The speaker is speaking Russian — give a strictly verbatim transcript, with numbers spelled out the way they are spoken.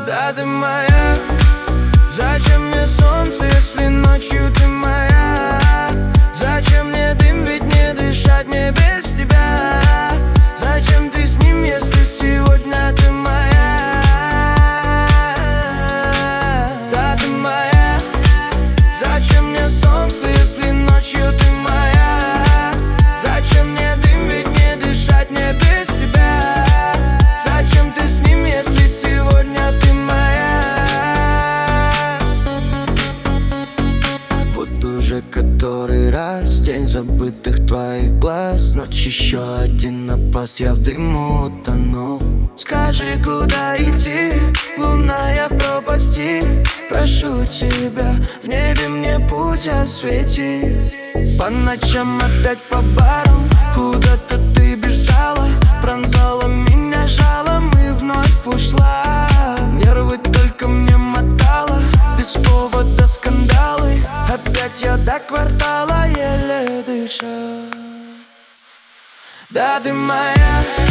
Да, ты моя. Зачем мне солнце, если ночью ты моя? Зачем мне дым, ведь не дышать мне без тебя? Зачем ты с ним, если сегодня ты моя? Да, ты моя. Зачем мне солнце, если ночью ты моя? Зачем мне дым, ведь не дышать мне без тебя? Зачем ты с ним, если сегодня ты моя? Вот уже который раз день забытых твоих глаз, ночь еще один напас, я в дыму тону. Скажи, куда идти, луна, я в пропасти. Прошу тебя, в небе мне путь освети. По ночам опять по барам, куда-то ты бежала, пронзала меня жалом и вновь ушла. Нервы только мне мотала, без повода скандалы. Опять я до квартала еле дыша. Да, ты моя.